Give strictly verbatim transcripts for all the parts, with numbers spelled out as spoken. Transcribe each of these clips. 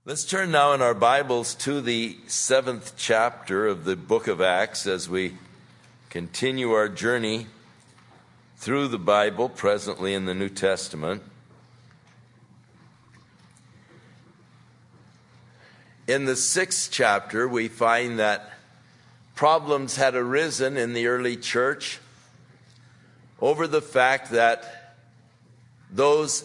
Let's turn now in our Bibles to the seventh chapter of the book of Acts as we continue our journey through the Bible, presently in the New Testament. In the sixth chapter, we find that problems had arisen in the early church over the fact that those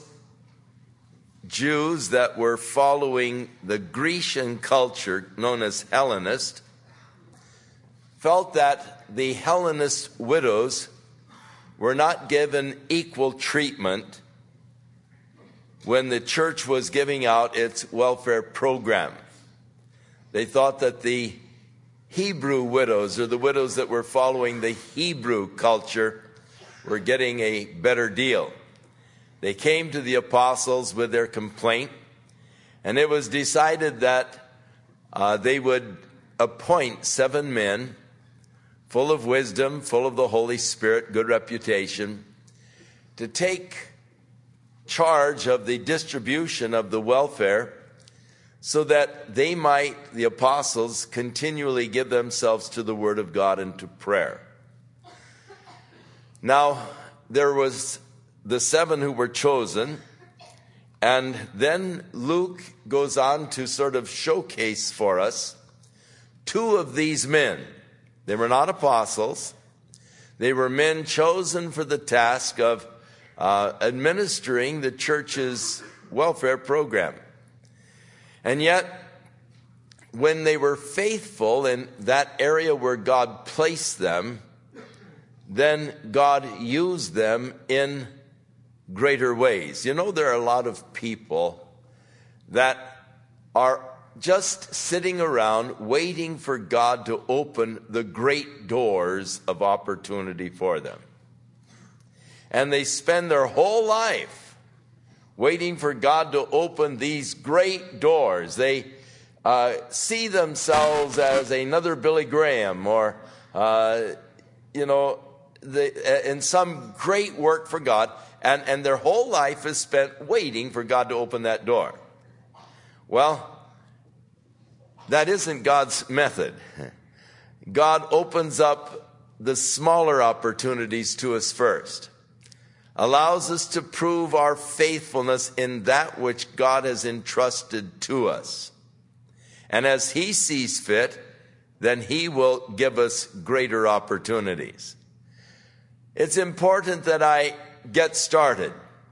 Jews that were following the Grecian culture known as Hellenist felt that the Hellenist widows were not given equal treatment when the church was giving out its welfare program. They thought that the Hebrew widows, or the widows that were following the Hebrew culture, were getting a better deal. They came to the apostles with their complaint, and it was decided that uh, they would appoint seven men full of wisdom, full of the Holy Spirit, good reputation, to take charge of the distribution of the welfare so that they might, the apostles, continually give themselves to the Word of God and to prayer. Now, there was the seven who were chosen, and then Luke goes on to sort of showcase for us two of these men. They were not apostles. They were men chosen for the task of uh, administering the church's welfare program. And yet, when they were faithful in that area where God placed them, then God used them in greater ways. You know, there are a lot of people that are just sitting around waiting for God to open the great doors of opportunity for them. And they spend their whole life waiting for God to open these great doors. They uh, see themselves as another Billy Graham or, uh, you know, the, in some great work for God. And, and their whole life is spent waiting for God to open that door. Well, that isn't God's method. God opens up the smaller opportunities to us first, allows us to prove our faithfulness in that which God has entrusted to us. And as He sees fit, then He will give us greater opportunities. It's important that I get started,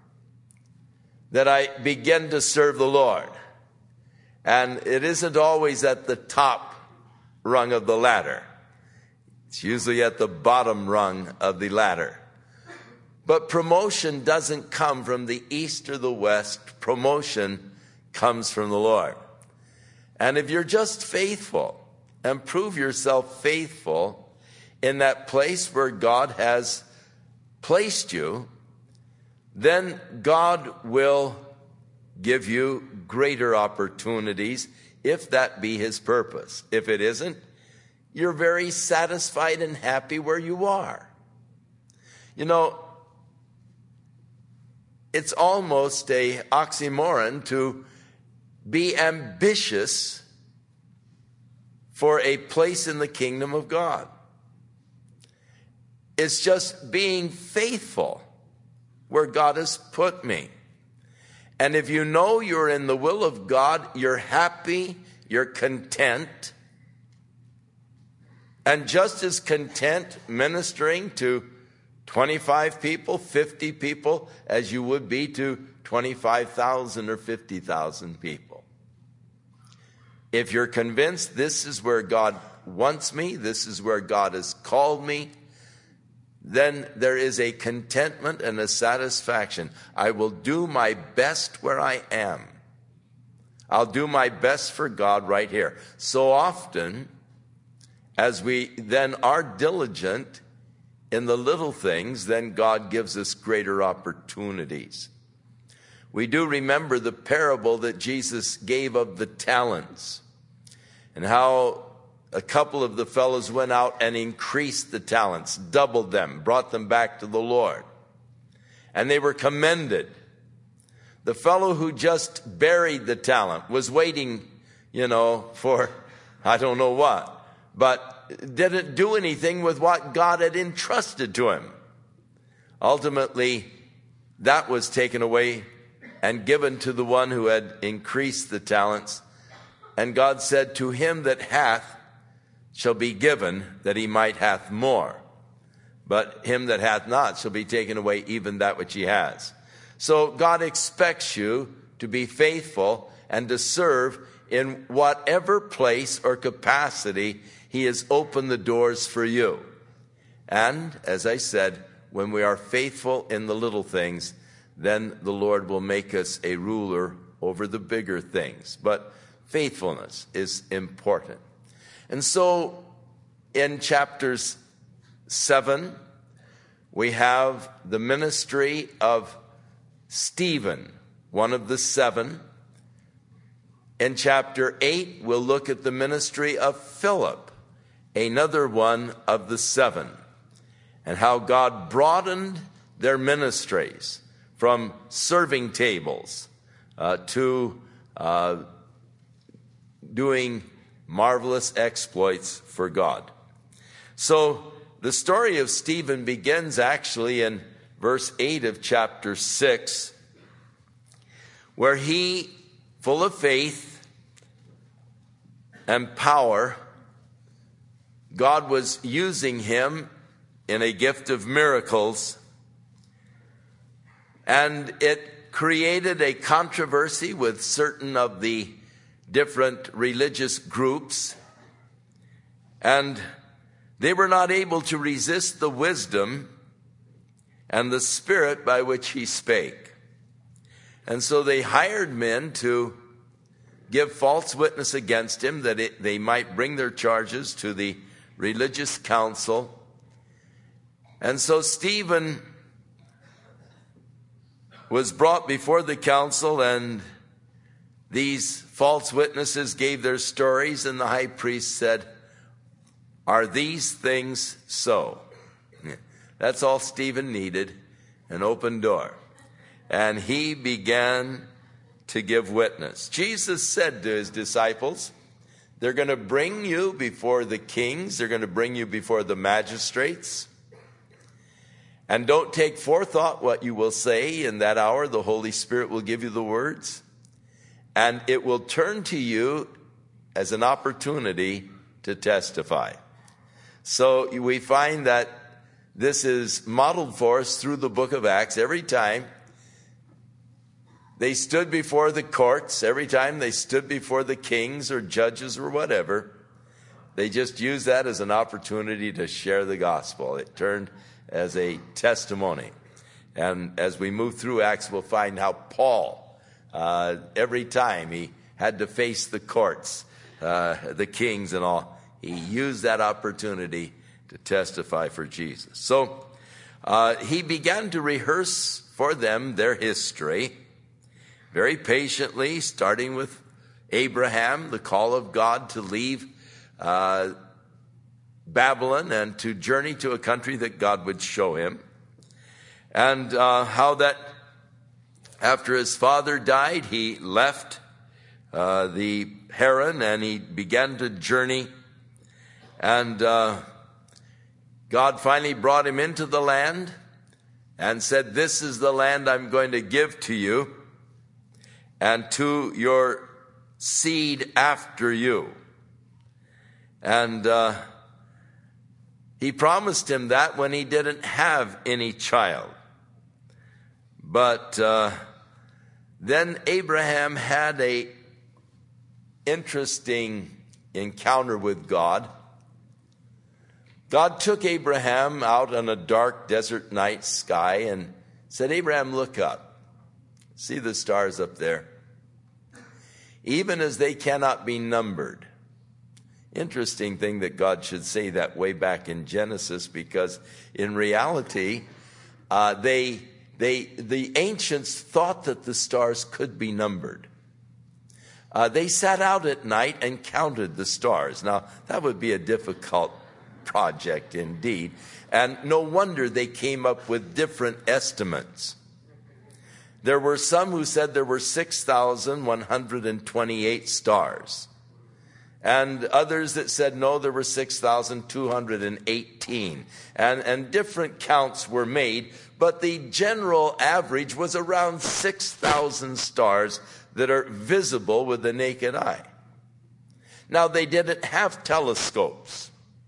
that I begin to serve the Lord. And it isn't always at the top rung of the ladder. It's usually at the bottom rung of the ladder. But promotion doesn't come from the east or the west. Promotion comes from the Lord. And if you're just faithful and prove yourself faithful in that place where God has placed you, then God will give you greater opportunities if that be His purpose. If it isn't, you're very satisfied and happy where you are. You know, it's almost a oxymoron to be ambitious for a place in the kingdom of God. It's just being faithful where God has put me. And if you know you're in the will of God, you're happy, you're content, and just as content ministering to twenty-five people, fifty people, as you would be to twenty-five thousand or fifty thousand people. If you're convinced this is where God wants me, this is where God has called me, then there is a contentment and a satisfaction. I will do my best where I am. I'll do my best for God right here. So often, as we then are diligent in the little things, then God gives us greater opportunities. We do remember the parable that Jesus gave of the talents and how a couple of the fellows went out and increased the talents, doubled them, brought them back to the Lord. And they were commended. the fellow who just buried the talent was waiting, you know, for I don't know what, but didn't do anything with what God had entrusted to him. Ultimately, that was taken away and given to the one who had increased the talents. And God said, to him that hath shall be given, that he might hath more. But him that hath not shall be taken away even that which he has. So God expects you to be faithful and to serve in whatever place or capacity he has opened the doors for you. And as I said, when we are faithful in the little things, then the Lord will make us a ruler over the bigger things. But faithfulness is important. And so in chapters seven, we have the ministry of Stephen, one of the seven. In chapter eight, we'll look at the ministry of Philip, another one of the seven, and how God broadened their ministries from serving tables uh, to uh, doing marvelous exploits for God. So the story of Stephen begins actually in verse eight of chapter six, where he, full of faith and power, God was using him in a gift of miracles, and it created a controversy with certain of the different religious groups, and they were not able to resist the wisdom and the spirit by which he spake. And so they hired men to give false witness against him, that it, they might bring their charges to the religious council. And so Stephen was brought before the council, and these false witnesses gave their stories, and the high priest said, "Are these things so?" That's all Stephen needed, an open door. And he began to give witness. Jesus said to his disciples, they're going to bring you before the kings, they're going to bring you before the magistrates, and don't take forethought what you will say. In that hour, the Holy Spirit will give you the words, and it will turn to you as an opportunity to testify. So we find that this is modeled for us through the book of Acts. Every time they stood before the courts, every time they stood before the kings or judges or whatever, they just used that as an opportunity to share the gospel. It turned as a testimony. And as we move through Acts, we'll find how Paul, uh, every time he had to face the courts, uh, the kings and all, he used that opportunity to testify for Jesus. So uh, he began to rehearse for them their history very patiently, starting with Abraham, the call of God to leave uh, Babylon and to journey to a country that God would show him. And uh, how that after his father died, he left uh, the Haran and he began to journey. And uh, God finally brought him into the land and said, "This is the land I'm going to give to you and to your seed after you." And uh, he promised him that when he didn't have any child. But uh, then Abraham had a interesting encounter with God. God took Abraham out on a dark desert night sky and said, "Abraham, look up. See the stars up there? Even as they cannot be numbered." Interesting thing that God should say that way back in Genesis, because in reality, uh, they, they, the ancients thought that the stars could be numbered. Uh, they sat out at night and counted the stars. Now, that would be a difficult project indeed. And no wonder they came up with different estimates. There were some who said there were six thousand one hundred twenty-eight stars. And others that said, no, there were six thousand two hundred eighteen. And, and different counts were made, but the general average was around six thousand stars that are visible with the naked eye. Now, they didn't have telescopes.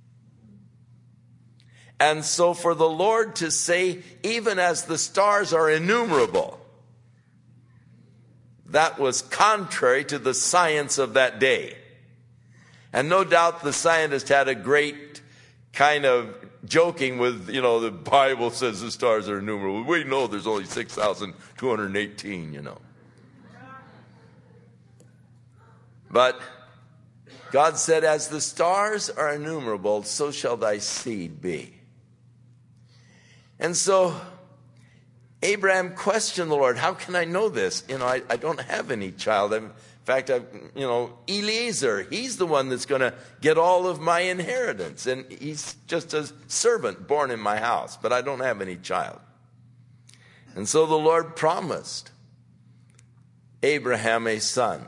And so for the Lord to say, even as the stars are innumerable, that was contrary to the science of that day. And no doubt the scientist had a great kind of joking with, you know, the Bible says the stars are innumerable. We know there's only six thousand two hundred eighteen, you know. But God said, as the stars are innumerable, so shall thy seed be. And so Abraham questioned the Lord, how can I know this? You know, I, I don't have any child. I'm, in fact, I, you know, Eliezer, he's the one that's going to get all of my inheritance. And he's just a servant born in my house, but I don't have any child. And so the Lord promised Abraham a son.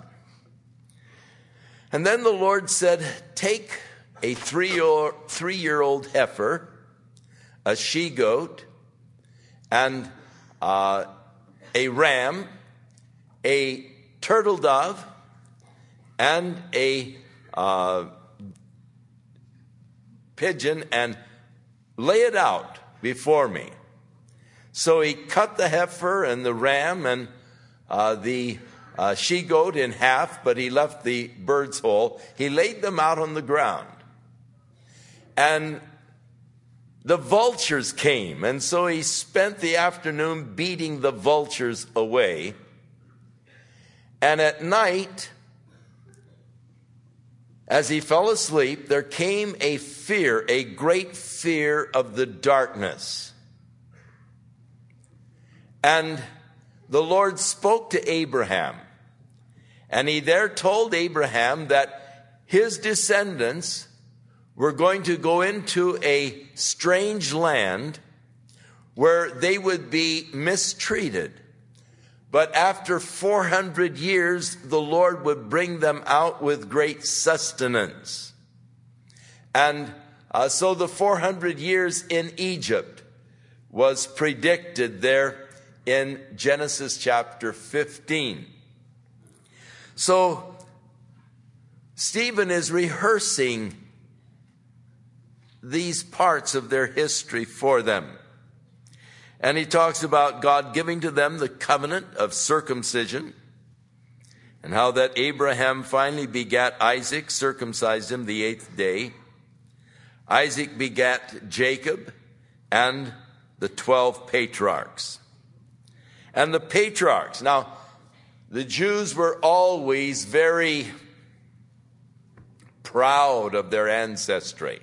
And then the Lord said, take a three-year, three-year-old heifer, a she-goat, and uh, a ram, a turtle dove, and a uh, pigeon, and lay it out before me. So he cut the heifer and the ram and uh, the uh, she-goat in half, but he left the birds whole. He laid them out on the ground. And the vultures came, and so he spent the afternoon beating the vultures away. And at night, as he fell asleep, there came a fear, a great fear of the darkness. And the Lord spoke to Abraham, and he there told Abraham that his descendants were going to go into a strange land where they would be mistreated. But after four hundred years, the Lord would bring them out with great sustenance. And uh, so the four hundred years in Egypt was predicted there in Genesis chapter fifteen. So Stephen is rehearsing these parts of their history for them. And he talks about God giving to them the covenant of circumcision, and how that Abraham finally begat Isaac, circumcised him the eighth day. Isaac begat Jacob and the twelve patriarchs. And the patriarchs, now the Jews were always very proud of their ancestry.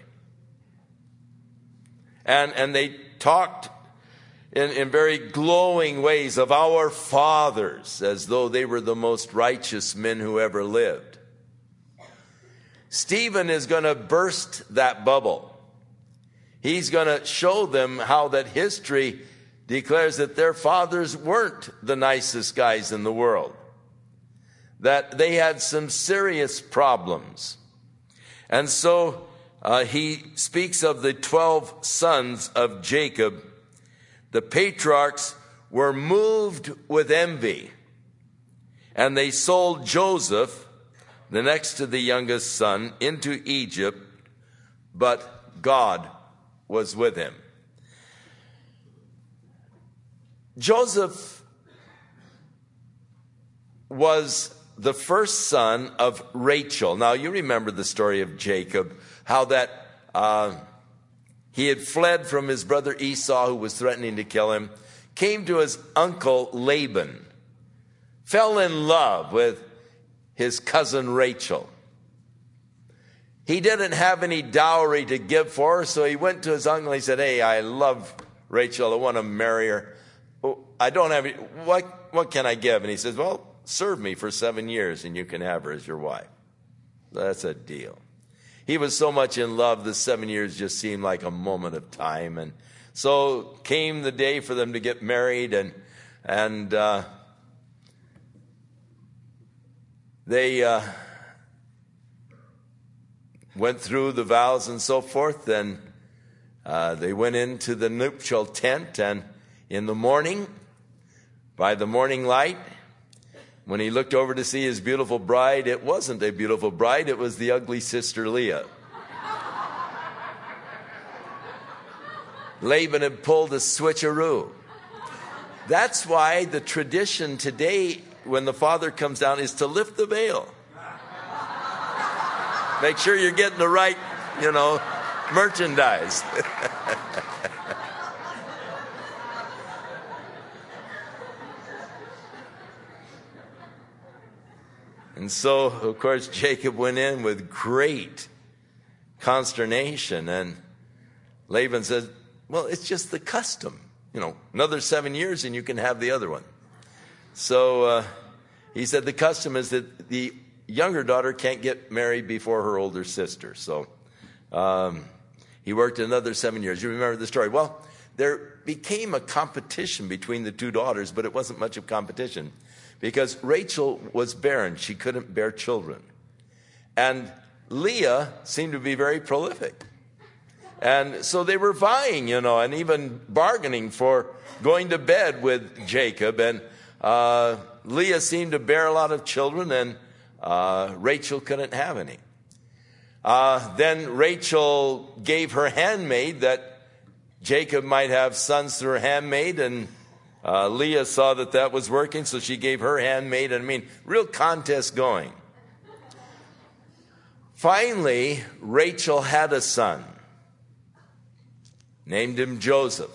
And, and they talked In, in very glowing ways of our fathers, as though they were the most righteous men who ever lived. Stephen is going to burst that bubble. He's going to show them how that history declares that their fathers weren't the nicest guys in the world, that they had some serious problems. And so uh, he speaks of the twelve sons of Jacob. The patriarchs were moved with envy, and they sold Joseph, the next to the youngest son, into Egypt, but God was with him. Joseph was the first son of Rachel. Now, you remember the story of Jacob, how that uh, he had fled from his brother Esau, who was threatening to kill him, came to his uncle Laban, fell in love with his cousin Rachel. He didn't have any dowry to give for her, so he went to his uncle and he said, hey, I love Rachel, I want to marry her. Oh, I don't have any, what, what can I give? And he says, well, serve me for seven years and you can have her as your wife. That's a deal. He was so much in love, the seven years just seemed like a moment of time. And so came the day for them to get married. And And uh, they uh, went through the vows and so forth. Then uh, they went into the nuptial tent, and in the morning, by the morning light, when he looked over to see his beautiful bride, it wasn't a beautiful bride, it was the ugly sister Leah. Laban had pulled a switcheroo. That's why the tradition today, when the father comes down, is to lift the veil. Make sure you're getting the right, you know, merchandise. And so, of course, Jacob went in with great consternation. And Laban says, well, it's just the custom. You know, another seven years and you can have the other one. So uh, he said the custom is that the younger daughter can't get married before her older sister. So um, he worked another seven years. You remember the story. Well, there became a competition between the two daughters, but it wasn't much of competition because Rachel was barren. She couldn't bear children. And Leah seemed to be very prolific. And so they were vying, you know, and even bargaining for going to bed with Jacob. And uh, Leah seemed to bear a lot of children, and uh, Rachel couldn't have any. Uh, then Rachel gave her handmaid that Jacob might have sons through her handmaid, and uh, Leah saw that that was working, so she gave her handmaid. And I mean, real contest going. Finally, Rachel had a son. Named him Joseph.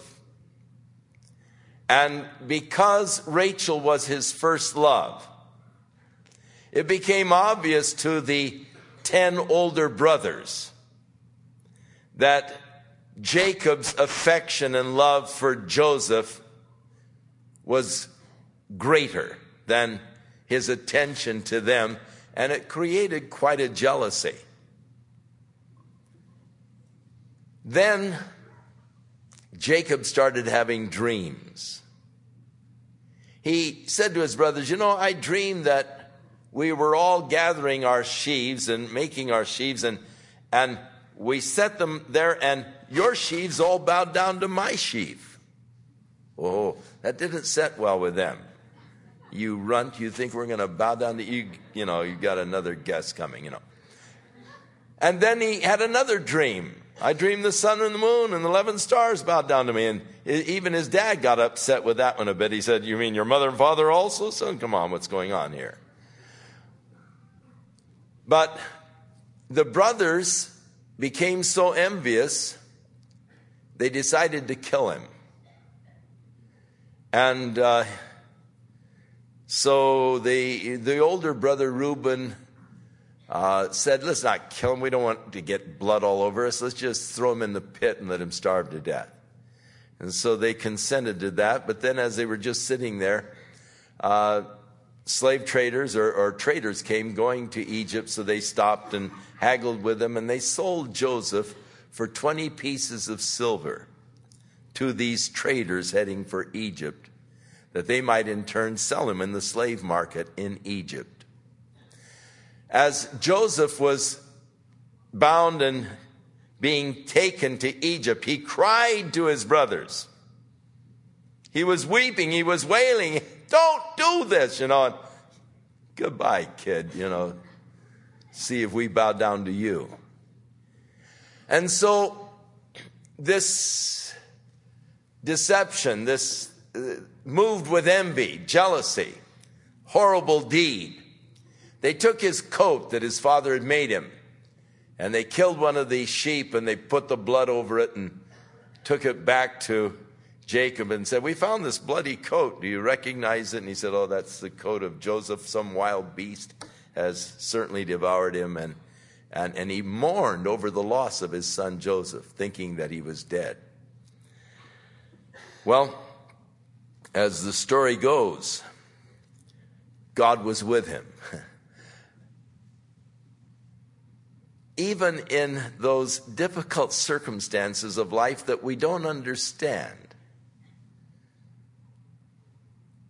And because Rachel was his first love, it became obvious to the ten older brothers that Jacob's affection and love for Joseph was greater than his attention to them, and it created quite a jealousy. Then Jacob started having dreams. He said to his brothers, you know, I dreamed that we were all gathering our sheaves and making our sheaves, and, and we set them there, and your sheaves all bowed down to my sheaf. Oh, that didn't set well with them. You runt, you think we're going to bow down to you, you know, you got another guest coming, you know. And then he had another dream. I dreamed the sun and the moon and the eleven stars bowed down to me. And even his dad got upset with that one a bit. He said, you mean your mother and father also? Son, come on, what's going on here? But the brothers became so envious, they decided to kill him. And uh, so the, the older brother, Reuben, Uh, said, let's not kill him. We don't want to get blood all over us. Let's just throw him in the pit and let him starve to death. And so they consented to that. But then as they were just sitting there, uh, slave traders or, or traders came going to Egypt. So they stopped and haggled with them. And they sold Joseph for twenty pieces of silver to these traders heading for Egypt, that they might in turn sell him in the slave market in Egypt. As Joseph was bound and being taken to Egypt, he cried to his brothers. He was weeping, he was wailing, don't do this, you know. And, goodbye, kid, you know. See if we bow down to you. And so this deception, this uh, moved with envy, jealousy, horrible deed. They took his coat that his father had made him, and they killed one of the sheep, and they put the blood over it and took it back to Jacob and said, we found this bloody coat. Do you recognize it? And he said, oh, that's the coat of Joseph. Some wild beast has certainly devoured him. And, and, and he mourned over the loss of his son Joseph, thinking that he was dead. Well, as the story goes, God was with him. Even in those difficult circumstances of life that we don't understand,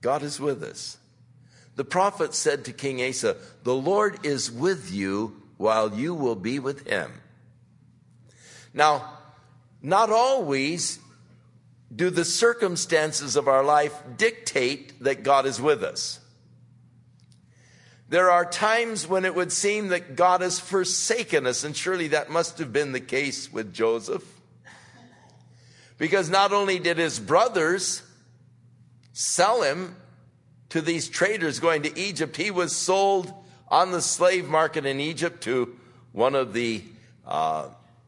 God is with us. The prophet said to King Asa, the Lord is with you while you will be with him. Now, not always do the circumstances of our life dictate that God is with us. There are times when it would seem that God has forsaken us, and surely that must have been the case with Joseph. Because not only did his brothers sell him to these traders going to Egypt, he was sold on the slave market in Egypt to one of the uh,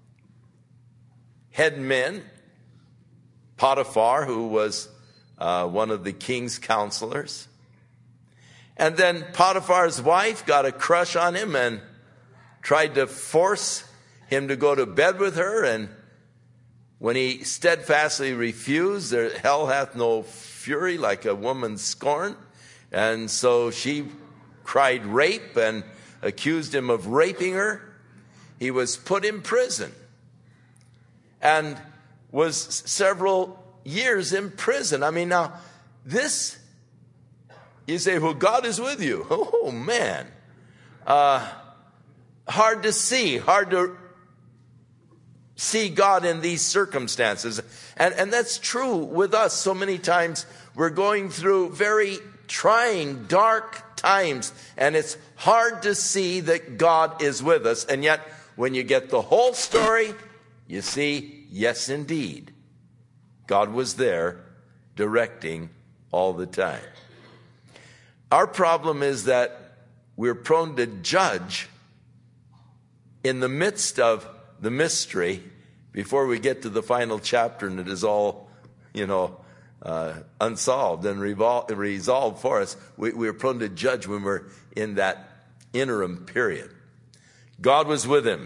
head men, Potiphar, who was uh, one of the king's counselors. And then Potiphar's wife got a crush on him and tried to force him to go to bed with her. And when he steadfastly refused, there, hell hath no fury like a woman scorned. And so she cried rape and accused him of raping her. He was put in prison and was several years in prison. I mean, now, this, you say, well, God is with you. Oh, man. Uh, hard to see, hard to see God in these circumstances. And, and that's true with us. So many times we're going through very trying, dark times, and it's hard to see that God is with us. And yet, when you get the whole story, you see, yes, indeed, God was there directing all the time. Our problem is that we're prone to judge in the midst of the mystery before we get to the final chapter and it is all, you know, uh, unsolved and revol- resolved for us. We, we're prone to judge when we're in that interim period. God was with him,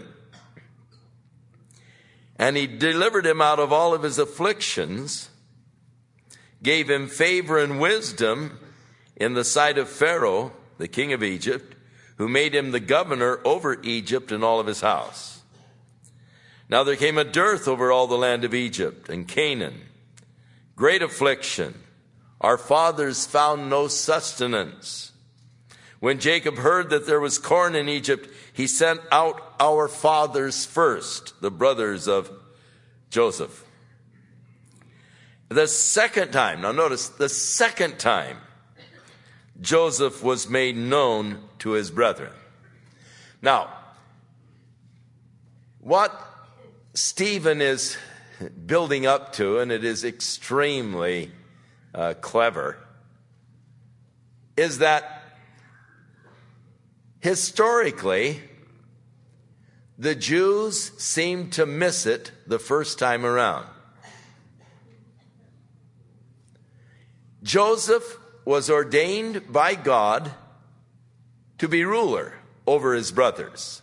and he delivered him out of all of his afflictions, gave him favor and wisdom in the sight of Pharaoh, the king of Egypt, who made him the governor over Egypt and all of his house. Now there came a dearth over all the land of Egypt and Canaan, great affliction. Our fathers found no sustenance. When Jacob heard that there was corn in Egypt, he sent out our fathers first, the brothers of Joseph. The second time, now notice, the second time, Joseph was made known to his brethren. Now, what Stephen is building up to, and it is extremely uh, clever, is that historically, the Jews seemed to miss it the first time around. Joseph was ordained by God to be ruler over his brothers.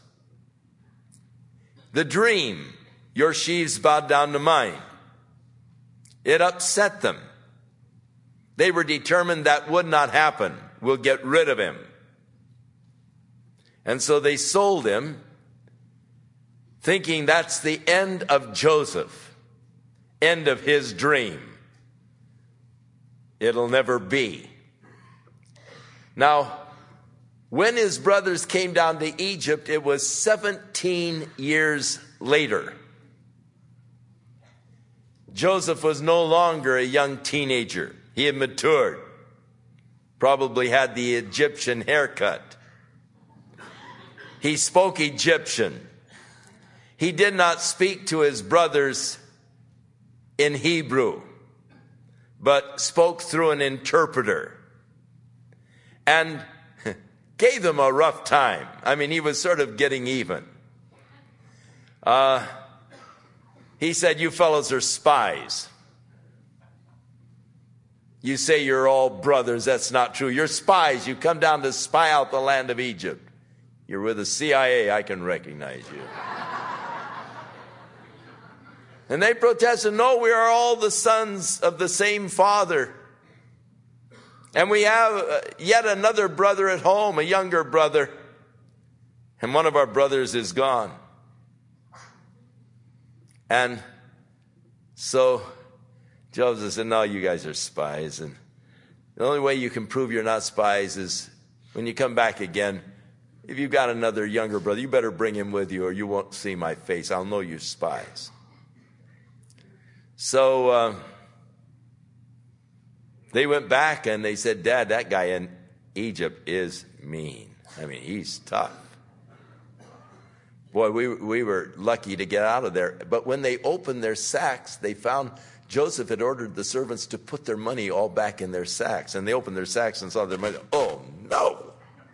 The dream, your sheaves bowed down to mine, it upset them. They were determined that would not happen. We'll get rid of him. And so they sold him, thinking that's the end of Joseph, end of his dream. It'll never be. Now, when his brothers came down to Egypt, it was seventeen years later. Joseph was no longer a young teenager. He had matured, probably had the Egyptian haircut. He spoke Egyptian. He did not speak to his brothers in Hebrew, but spoke through an interpreter and gave them a rough time. I mean, he was sort of getting even. Uh, he said, you fellows are spies. You say you're all brothers. That's not true. You're spies. You come down to spy out the land of Egypt. You're with the C I A. I can recognize you. And they protested, no, we are all the sons of the same father. And we have yet another brother at home, a younger brother. And one of our brothers is gone. And so Joseph said, no, you guys are spies. And The only way you can prove you're not spies is when you come back again. If you've got another younger brother, you better bring him with you or you won't see my face. I'll know you're spies. So uh, they went back and they said, Dad, that guy in Egypt is mean. I mean, he's tough. Boy, we, we were lucky to get out of there. But when they opened their sacks, they found Joseph had ordered the servants to put their money all back in their sacks. And they opened their sacks and saw their money. Oh, no.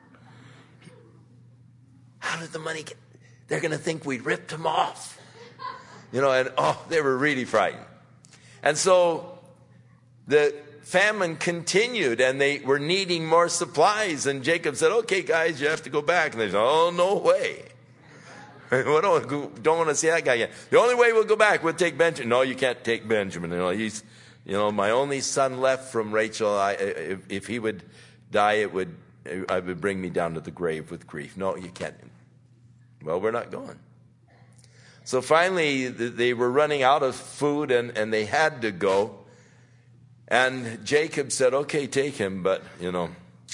How did the money get? They're going to think we ripped them off. You know, and oh, they were really frightened. And so the famine continued and they were needing more supplies. And Jacob said, okay, guys, you have to go back. And they said, oh, no way. We don't, don't want to see that guy again. The only way we'll go back, we'll take Benjamin. No, you can't take Benjamin. You know, he's, you know, my only son left from Rachel. I, if, if he would die, it would, it would bring me down to the grave with grief. No, you can't. Well, we're not going. So finally, they were running out of food and, and they had to go. And Jacob said, okay, take him, but, you know.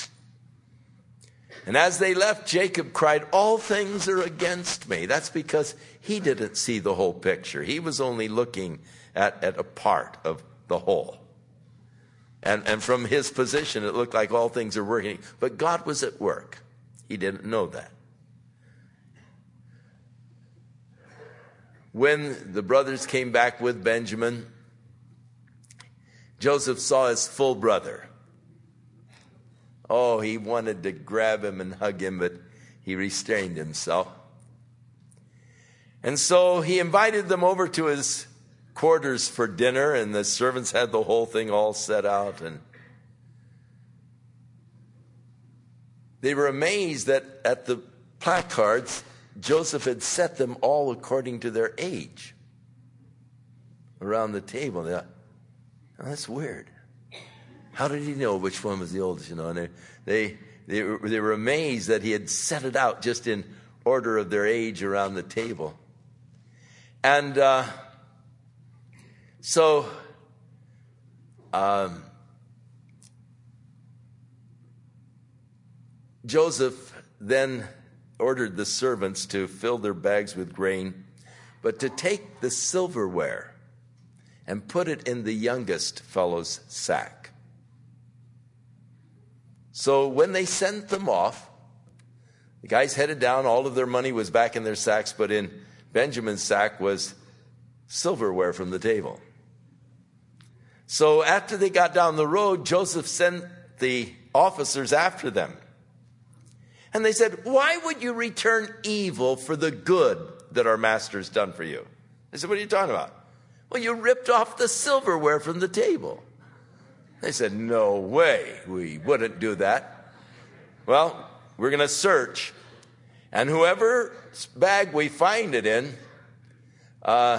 And as they left, Jacob cried, all things are against me. That's because he didn't see the whole picture. He was only looking at, at a part of the whole. And, and from his position, it looked like all things are working. But God was at work. He didn't know that. When the brothers came back with Benjamin, Joseph saw his full brother. Oh, he wanted to grab him and hug him, but he restrained himself. And so he invited them over to his quarters for dinner, and the servants had the whole thing all set out. And they were amazed that at the placards, Joseph had set them all according to their age around the table. They thought, oh, that's weird. How did he know which one was the oldest? You know, and they, they they were, they were amazed that he had set it out just in order of their age around the table. And uh, so um, Joseph then ordered the servants to fill their bags with grain, but to take the silverware and put it in the youngest fellow's sack. So when they sent them off, the guys headed down. All of their money was back in their sacks, but in Benjamin's sack was silverware from the table. So after they got down the road, Joseph sent the officers after them. And they said, why would you return evil for the good that our master's done for you? They said, what are you talking about? Well, you ripped off the silverware from the table. They said, no way, we wouldn't do that. Well, we're going to search. And whoever's bag we find it in, uh,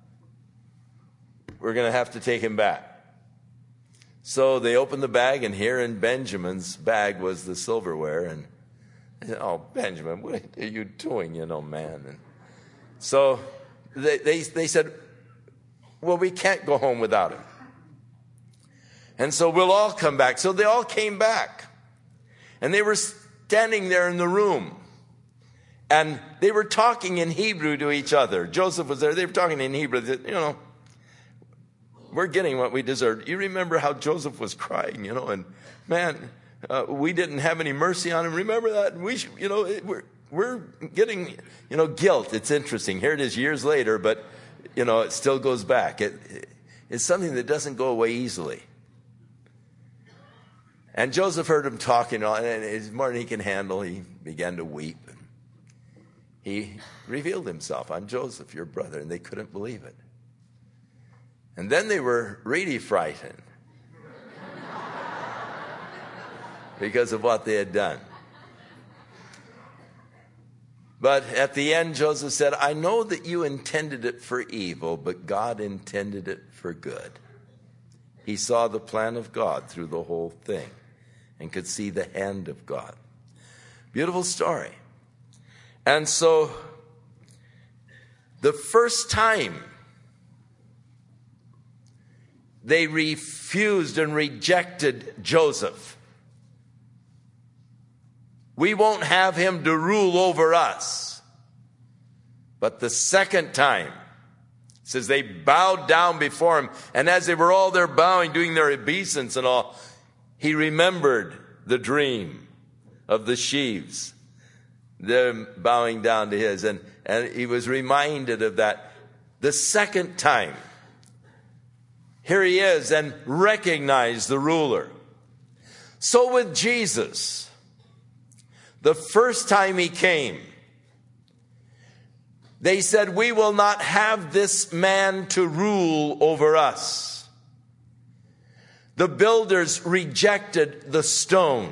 we're going to have to take him back. So they opened the bag, and here in Benjamin's bag was the silverware. And they said, oh, Benjamin, what are you doing, you know, man? And so they, they, they said, well, we can't go home without him. And so we'll all come back. So they all came back. And they were standing there in the room. And they were talking in Hebrew to each other. Joseph was there. They were talking in Hebrew. They said, you know, we're getting what we deserve. You remember how Joseph was crying, you know, and man, uh, we didn't have any mercy on him. Remember that? And we, should, you know, it, we're we're getting, you know, guilt. It's interesting. Here it is years later, but you know, it still goes back. It, it it's something that doesn't go away easily. And Joseph heard him talking, and it's more than he can handle. He began to weep. He revealed himself. I'm Joseph, your brother, and they couldn't believe it. And then they were really frightened because of what they had done. But at the end, Joseph said, I know that you intended it for evil, but God intended it for good. He saw the plan of God through the whole thing and could see the hand of God. Beautiful story. And so the first time they refused and rejected Joseph. We won't have him to rule over us. But the second time, it says they bowed down before him. And as they were all there bowing, doing their obeisance and all, he remembered the dream of the sheaves, them bowing down to his. And, and he was reminded of that the second time. Here he is, and recognized the ruler. So with Jesus, the first time he came, they said, we will not have this man to rule over us. The builders rejected the stone,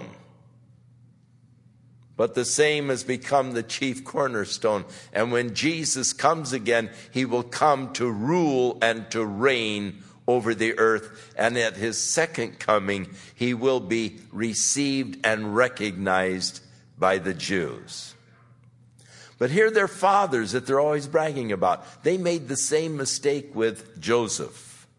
but the same has become the chief cornerstone. And when Jesus comes again, he will come to rule and to reign over the earth. And at his second coming, he will be received and recognized by the Jews. But here their fathers that they're always bragging about, they made the same mistake with Joseph.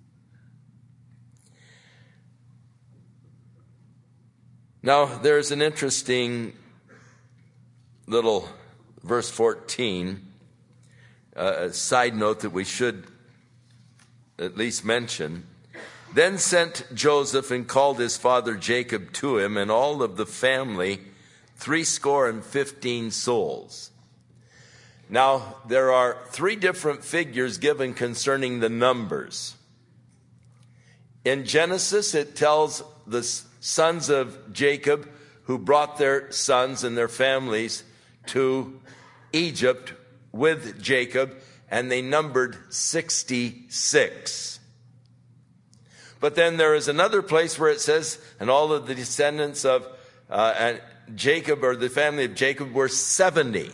Now, there's an interesting little verse fourteen, uh, a side note that we should at least mention. Then sent Joseph and called his father Jacob to him, and all of the family, threescore and fifteen souls. Now, there are three different figures given concerning the numbers. In Genesis, it tells the sons of Jacob who brought their sons and their families to Egypt with Jacob, and they numbered sixty-six. But then there is another place where it says, and all of the descendants of uh, and Jacob, or the family of Jacob, were seventy.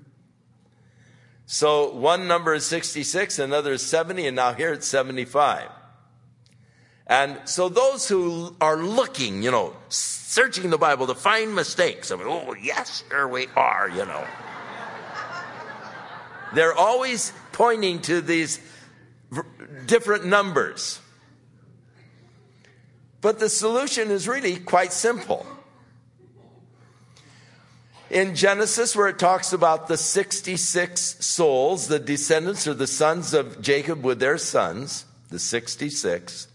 So one number is sixty-six, another is seventy, and now here it's seventy-five. And so those who are looking, you know, searching the Bible to find mistakes, I mean, oh, yes, here we are, you know. They're always pointing to these different numbers. But the solution is really quite simple. In Genesis, where it talks about the sixty-six souls, the descendants or the sons of Jacob with their sons, the sixty-six,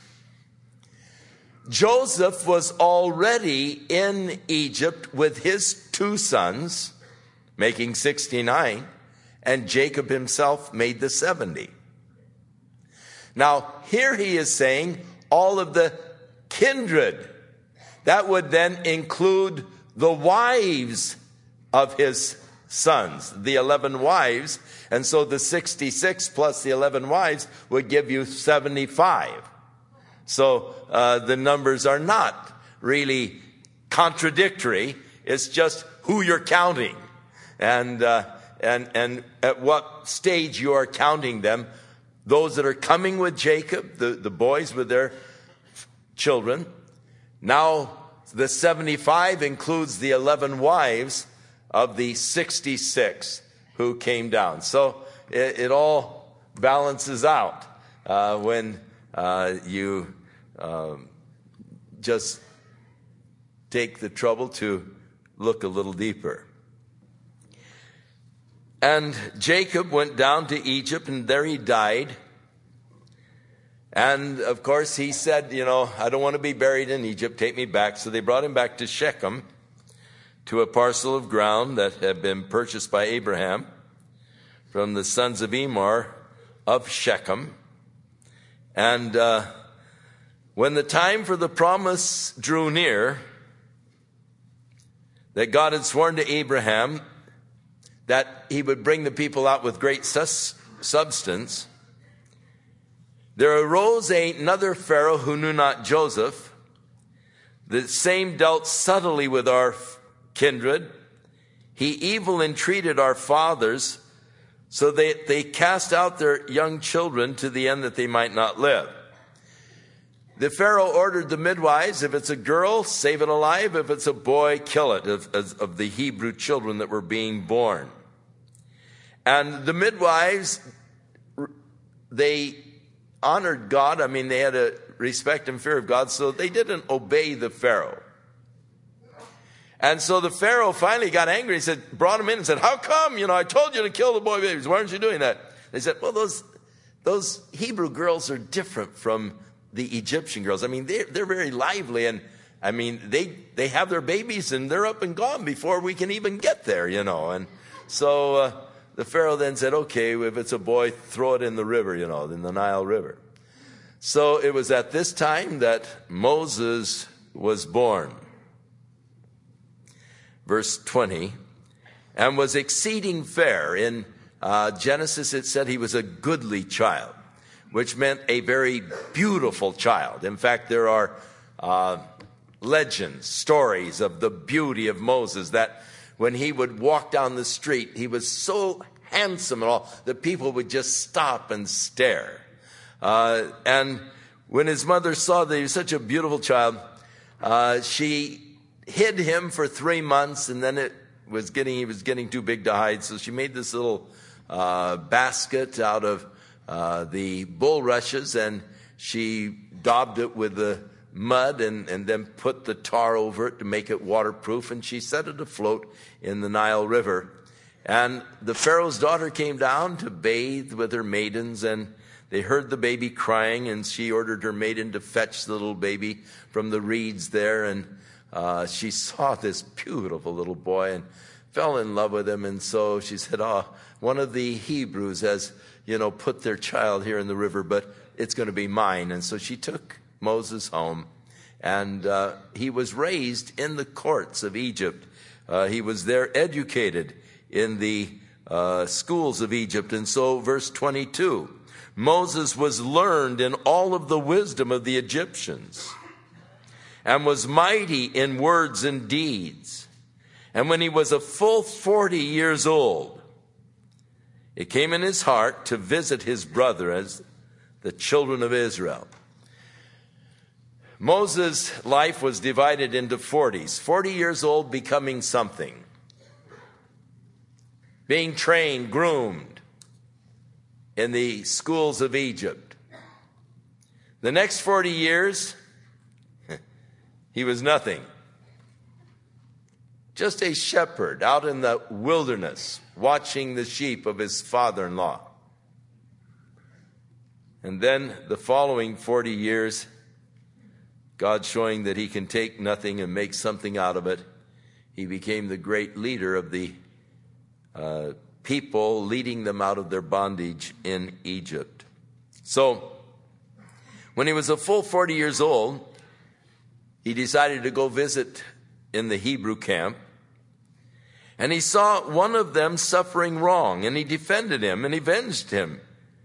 Joseph was already in Egypt with his two sons, making sixty-nine, and Jacob himself made the seventy. Now, here he is saying all of the kindred. That would then include the wives of his sons, the eleven wives. And so the sixty-six plus the eleven wives would give you seventy-five. So uh, the numbers are not really contradictory. It's just who you're counting, and uh, and and at what stage you are counting them. Those that are coming with Jacob, the, the boys with their children. Now the seventy-five includes the eleven wives of the sixty-six who came down. So it, it all balances out uh, when uh, you um, just take the trouble to look a little deeper. And Jacob went down to Egypt, and there he died. And, of course, he said, you know, I don't want to be buried in Egypt. Take me back. So they brought him back to Shechem, to a parcel of ground that had been purchased by Abraham from the sons of Emor of Shechem. And uh, when the time for the promise drew near, that God had sworn to Abraham that he would bring the people out with great sus- substance, there arose another Pharaoh who knew not Joseph. The same dealt subtly with our kindred. He evil entreated our fathers, so that they cast out their young children to the end that they might not live. The Pharaoh ordered the midwives, if it's a girl, save it alive. If it's a boy, kill it, of, of the Hebrew children that were being born. And the midwives, they honored God. I mean, they had a respect and fear of God, so they didn't obey the Pharaoh. And so the Pharaoh finally got angry. He said, brought him in and said, how come? You know, I told you to kill the boy babies. Why aren't you doing that? They said, well, those those Hebrew girls are different from the Egyptian girls. I mean, they're, they're very lively. And I mean, they, they have their babies and they're up and gone before we can even get there, you know. And so uh, the Pharaoh then said, okay, if it's a boy, throw it in the river, you know, in the Nile River. So it was at this time that Moses was born. Verse twenty, and was exceeding fair. In uh, Genesis it said he was a goodly child, which meant a very beautiful child. In fact, there are uh, legends, stories of the beauty of Moses, that when he would walk down the street, he was so handsome and all that people would just stop and stare. Uh, and when his mother saw that he was such a beautiful child, uh, she hid him for three months, and then it was getting he was getting too big to hide. So she made this little uh, basket out of uh, the bulrushes, and she daubed it with the mud, and, and then put the tar over it to make it waterproof, and she set it afloat in the Nile River. And the Pharaoh's daughter came down to bathe with her maidens, and they heard the baby crying, and she ordered her maiden to fetch the little baby from the reeds there. And Uh, she saw this beautiful little boy and fell in love with him. And so she said, oh, one of the Hebrews has, you know, put their child here in the river, but it's going to be mine. And so she took Moses home, and uh, he was raised in the courts of Egypt. Uh, he was there educated in the uh, schools of Egypt. And so verse twenty-two, Moses was learned in all of the wisdom of the Egyptians, and was mighty in words and deeds. And when he was a full forty years old, it came in his heart to visit his brothers, the children of Israel. Moses' life was divided into forties. forty years old, becoming something. Being trained, groomed in the schools of Egypt. The next forty years, he was nothing. Just a shepherd out in the wilderness, watching the sheep of his father-in-law. And then the following forty years, God showing that he can take nothing and make something out of it, he became the great leader of the uh, people, leading them out of their bondage in Egypt. So, when he was a full forty years old, he decided to go visit in the Hebrew camp. And he saw one of them suffering wrong, and he defended him and avenged him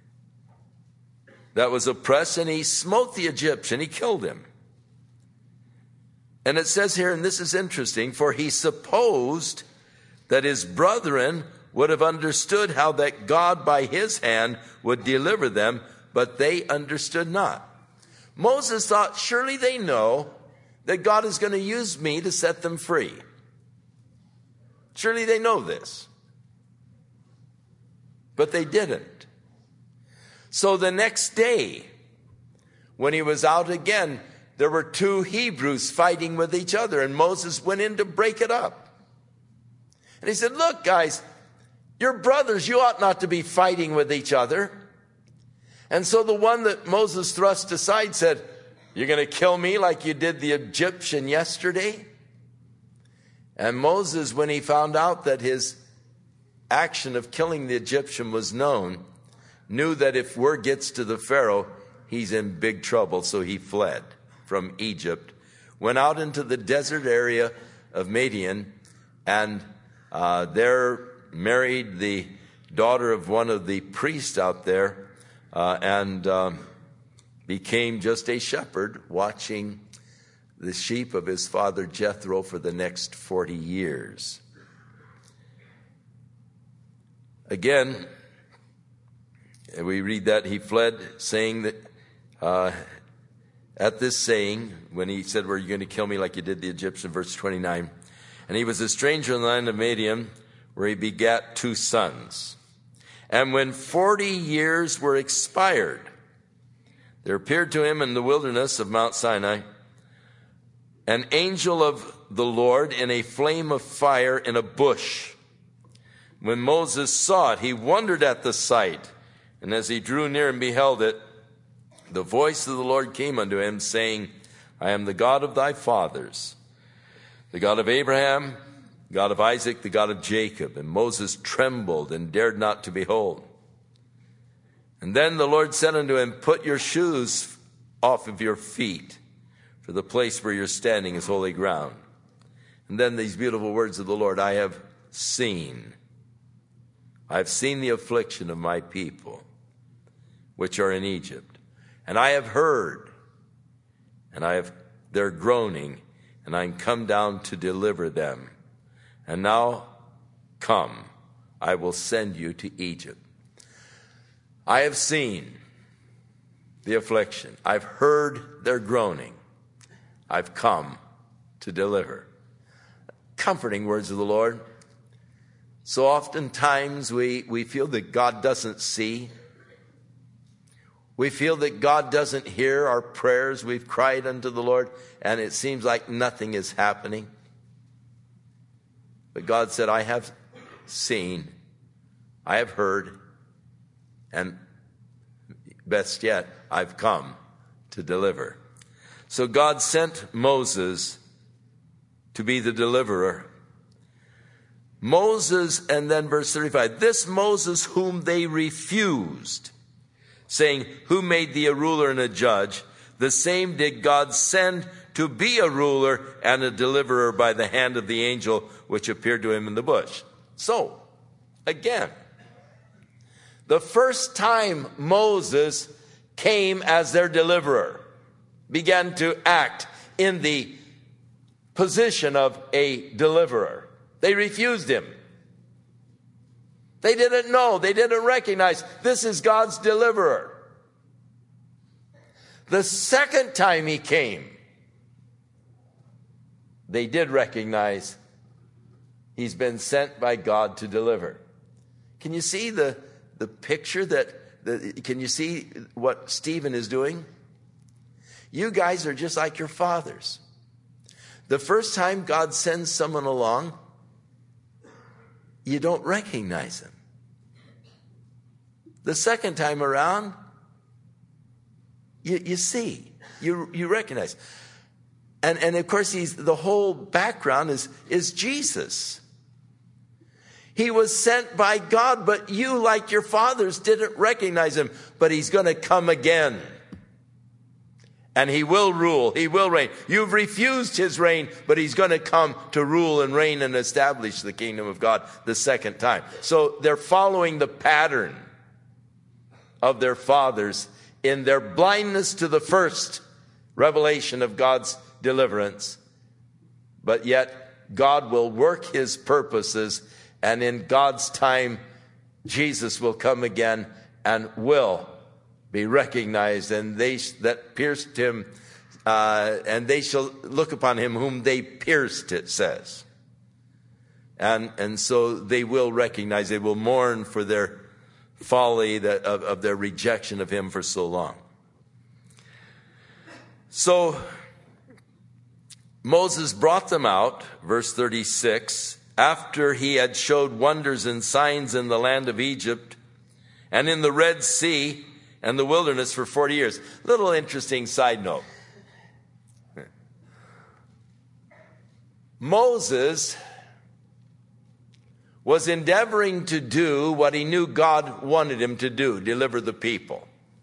that was oppressed, and he smote the Egyptian, he killed him. And it says here, and this is interesting, for he supposed that his brethren would have understood how that God by his hand would deliver them, but they understood not. Moses thought, surely they know that God is going to use me to set them free. Surely they know this. But they didn't. So the next day, when he was out again, there were two Hebrews fighting with each other, and Moses went in to break it up. And he said, look, guys, you're brothers. You ought not to be fighting with each other. And so the one that Moses thrust aside said, you're going to kill me like you did the Egyptian yesterday? And Moses, when he found out that his action of killing the Egyptian was known, knew that if word gets to the Pharaoh, he's in big trouble. So he fled from Egypt, went out into the desert area of Midian, and uh, there married the daughter of one of the priests out there, uh, and um, became just a shepherd watching the sheep of his father Jethro for the next forty years. Again, we read that he fled, saying that, uh, at this saying, when he said, were you going to kill me like you did the Egyptian, verse twenty-nine, and he was a stranger in the land of Midian, where he begat two sons. And when forty years were expired, there appeared to him in the wilderness of Mount Sinai an angel of the Lord in a flame of fire in a bush. When Moses saw it, he wondered at the sight. And as he drew near and beheld it, the voice of the Lord came unto him, saying, I am the God of thy fathers, the God of Abraham, God of Isaac, the God of Jacob. And Moses trembled and dared not to behold. And then the Lord said unto him, put your shoes off of your feet, for the place where you're standing is holy ground. And then these beautiful words of the Lord, I have seen, I have seen the affliction of my people, which are in Egypt. And I have heard, and I have their groaning, and I am come down to deliver them. And now come, I will send you to Egypt. I have seen the affliction. I've heard their groaning. I've come to deliver. Comforting words of the Lord. So oftentimes we, we feel that God doesn't see. We feel that God doesn't hear our prayers. We've cried unto the Lord, and it seems like nothing is happening. But God said, I have seen, I have heard, and best yet, I've come to deliver. So God sent Moses to be the deliverer. Moses, and then verse thirty-five, this Moses whom they refused, saying, who made thee a ruler and a judge? The same did God send to be a ruler and a deliverer by the hand of the angel which appeared to him in the bush. So, again, the first time Moses came as their deliverer, began to act in the position of a deliverer, they refused him. They didn't know, they didn't recognize this is God's deliverer. The second time he came, they did recognize he's been sent by God to deliver. Can you see the, the picture that, the, can you see what Stephen is doing? You guys are just like your fathers. The first time God sends someone along, you don't recognize him. The second time around, you, you see, you, you recognize. And, and of course, he's, the whole background is, is Jesus. He was sent by God, but you, like your fathers, didn't recognize him. But he's going to come again. And he will rule. He will reign. You've refused his reign, but he's going to come to rule and reign and establish the kingdom of God the second time. So they're following the pattern of their fathers in their blindness to the first revelation of God's deliverance. But yet God will work his purposes, and in God's time, Jesus will come again and will be recognized, and they that pierced him, uh, and they shall look upon him whom they pierced, it says. And and so they will recognize, they will mourn for their folly, that, of, of their rejection of him for so long. So Moses brought them out, verse thirty-six, after he had showed wonders and signs in the land of Egypt and in the Red Sea and the wilderness for forty years. Little interesting side note. Moses was endeavoring to do what he knew God wanted him to do, deliver the people.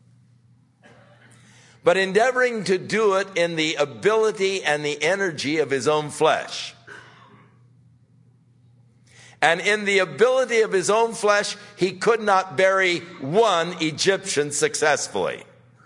But endeavoring to do it in the ability and the energy of his own flesh. And in the ability of his own flesh, he could not bury one Egyptian successfully.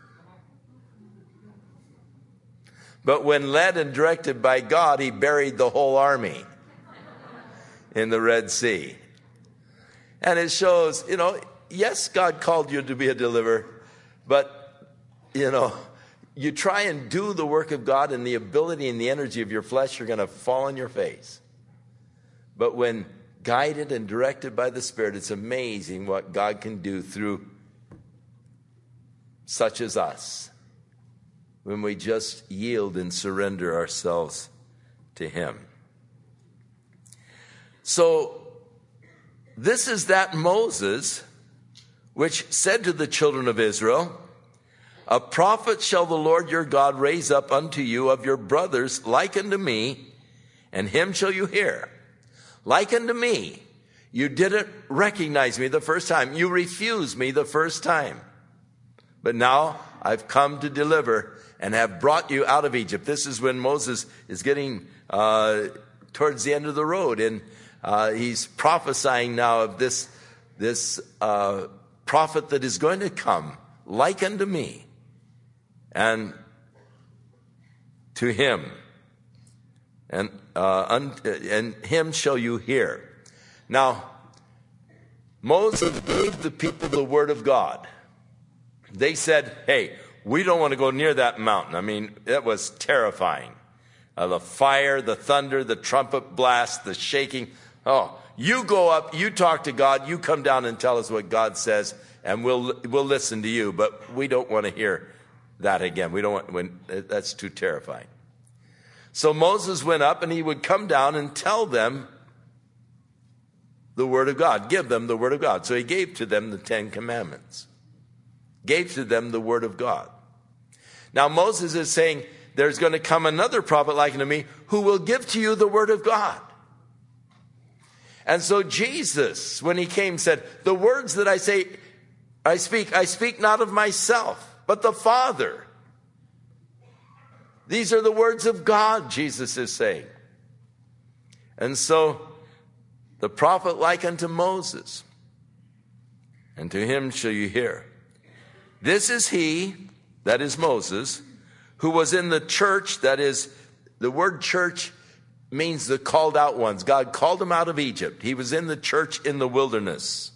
But when led and directed by God, he buried the whole army in the Red Sea. And it shows, you know, yes, God called you to be a deliverer, but, you know, you try and do the work of God in the ability and the energy of your flesh, you're going to fall on your face. But when guided and directed by the Spirit, it's amazing what God can do through such as us. when we just yield and surrender ourselves to him. So this is that Moses which said to the children of Israel, a prophet shall the Lord your God raise up unto you of your brothers like unto me, and him shall you hear. Like unto me. You didn't recognize me the first time. You refused me the first time. But now I've come to deliver and have brought you out of Egypt. This is when Moses is getting uh, towards the end of the road. And uh, he's prophesying now of this, this uh, prophet that is going to come, like unto me. And to him. And, uh, un- and him shall you hear. Now, Moses gave the people the word of God. They said, hey, we don't want to go near that mountain. I mean, it was terrifying. Uh, the fire, the thunder, the trumpet blast, the shaking. Oh, you go up, you talk to God, you come down and tell us what God says, and we'll we'll listen to you. But we don't want to hear that again. We don't want, when, that's too terrifying. So Moses went up, and he would come down and tell them the word of God, give them the word of God. So he gave to them the Ten Commandments, gave to them the word of God. Now Moses is saying, there's going to come another prophet like unto me who will give to you the word of God. And so Jesus, when he came, said, the words that I say, I speak, I speak not of myself, but the Father. These are the words of God, Jesus is saying. And so the prophet like unto Moses, and to him shall you hear. This is he, that is Moses, who was in the church, that is, the word church means the called out ones. God called him out of Egypt. He was in the church in the wilderness.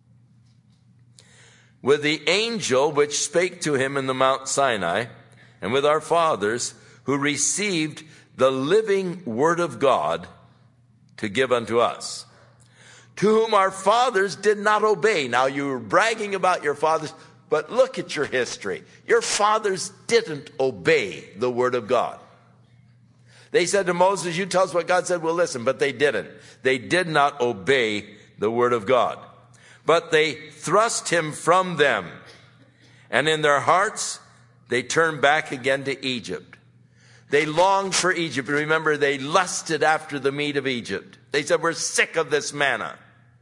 With the angel which spake to him in the Mount Sinai, and with our fathers, who received the living word of God to give unto us, to whom our fathers did not obey. Now you were bragging about your fathers, but look at your history. Your fathers didn't obey the word of God. They said to Moses, you tell us what God said, we'll listen, but they didn't. They did not obey the word of God. But they thrust him from them, and in their hearts they turned back again to Egypt. They longed for Egypt. Remember, they lusted after the meat of Egypt. They said, we're sick of this manna.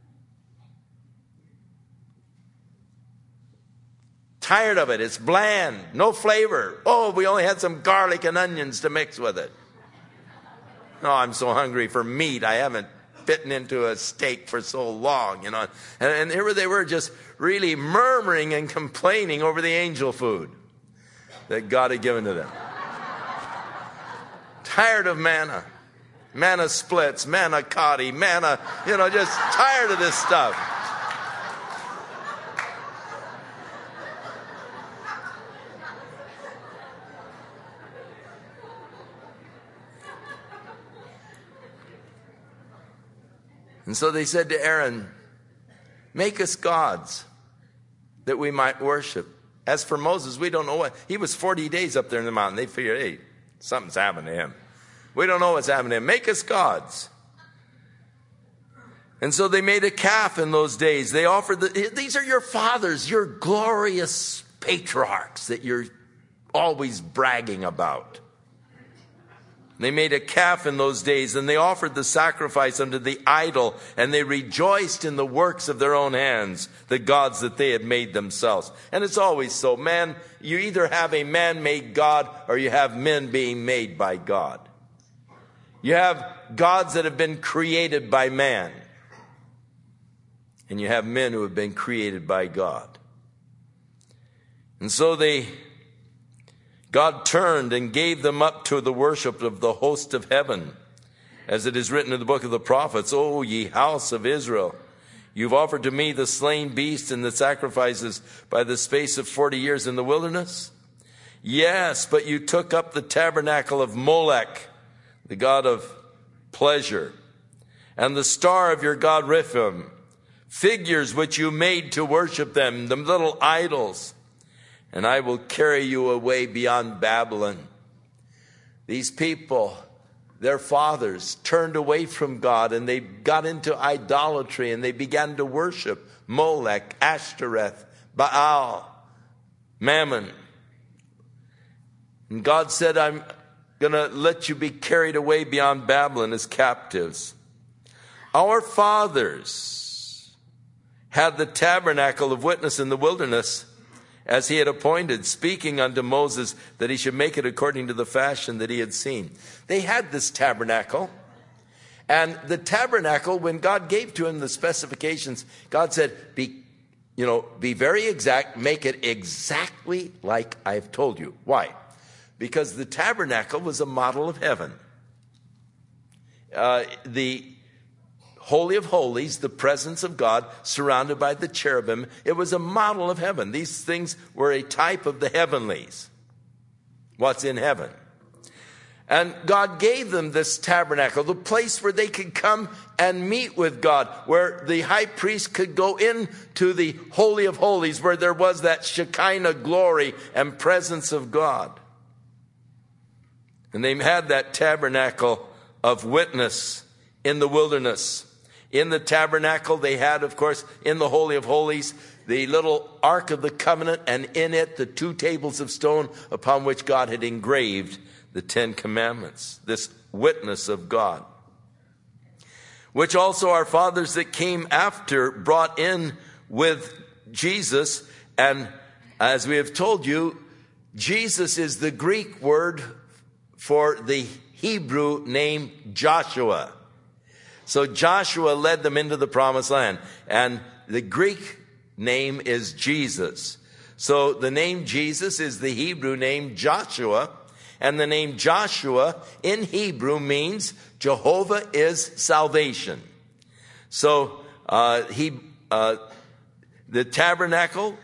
Tired of it. It's bland. No flavor. Oh, we only had some garlic and onions to mix with it. Oh, I'm so hungry for meat. I haven't bitten into a steak for so long, you know. And, and here they were just really murmuring and complaining over the angel food that God had given to them. Tired of manna. Manna splits, manna cotti, manna, you know, just tired of this stuff. And so they said to Aaron, make us gods that we might worship. As for Moses, we don't know what. He was forty days up there in the mountain. They figured, hey, something's happened to him. We don't know what's happened to him. Make us gods. And so they made a calf in those days. They offered, the, these are your fathers, your glorious patriarchs that you're always bragging about. They made a calf in those days, and they offered the sacrifice unto the idol, and they rejoiced in the works of their own hands, the gods that they had made themselves. And it's always so. Man, you either have a man-made God, or you have men being made by God. You have gods that have been created by man, and you have men who have been created by God. And so they... God turned and gave them up to the worship of the host of heaven. As it is written in the book of the prophets, O ye house of Israel, you've offered to me the slain beast and the sacrifices by the space of forty years in the wilderness. Yes, but you took up the tabernacle of Molech, the god of pleasure, and the star of your god Rephaim, figures which you made to worship them, the little idols. and I will carry you away beyond Babylon. These people, their fathers, turned away from God, and they got into idolatry, and they began to worship Molech, Ashtoreth, Baal, Mammon. And God said, I'm going to let you be carried away beyond Babylon as captives. Our fathers had the tabernacle of witness in the wilderness, as he had appointed, speaking unto Moses that he should make it according to the fashion that he had seen. They had this tabernacle. And the tabernacle, when God gave to him the specifications, God said, be, you know, be very exact, make it exactly like I've told you. Why? Because the tabernacle was a model of heaven. Uh, the Holy of Holies, the presence of God, surrounded by the cherubim, it was a model of heaven. These things were a type of the heavenlies, what's in heaven. And God gave them this tabernacle, the place where they could come and meet with God, where the high priest could go into the Holy of Holies, where there was that Shekinah glory and presence of God. And they had that tabernacle of witness in the wilderness. In the tabernacle, they had, of course, in the Holy of Holies, the little Ark of the Covenant, and in it the two tables of stone upon which God had engraved the Ten Commandments, this witness of God, which also our fathers that came after brought in with Jesus. And as we have told you, Jesus is the Greek word for the Hebrew name Joshua. So Joshua led them into the promised land, and the Greek name is Jesus. So the name Jesus is the Hebrew name Joshua, and the name Joshua in Hebrew means Jehovah is salvation. So uh, he, uh, the tabernacle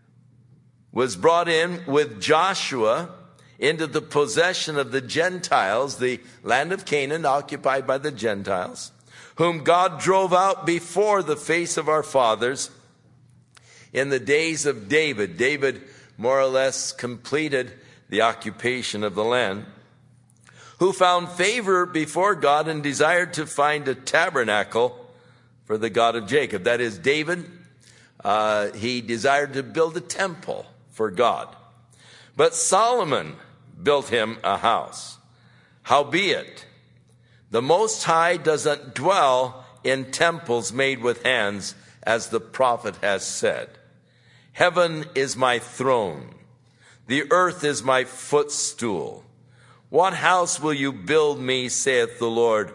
was brought in with Joshua into the possession of the Gentiles, the land of Canaan occupied by the Gentiles, whom God drove out before the face of our fathers in the days of David. David more or less completed the occupation of the land, who found favor before God and desired to find a tabernacle for the God of Jacob. That is, David, uh, he desired to build a temple for God. But Solomon built him a house. Howbeit, the Most High doesn't dwell in temples made with hands, as the prophet has said. Heaven is my throne. The earth is my footstool. What house will you build me, saith the Lord?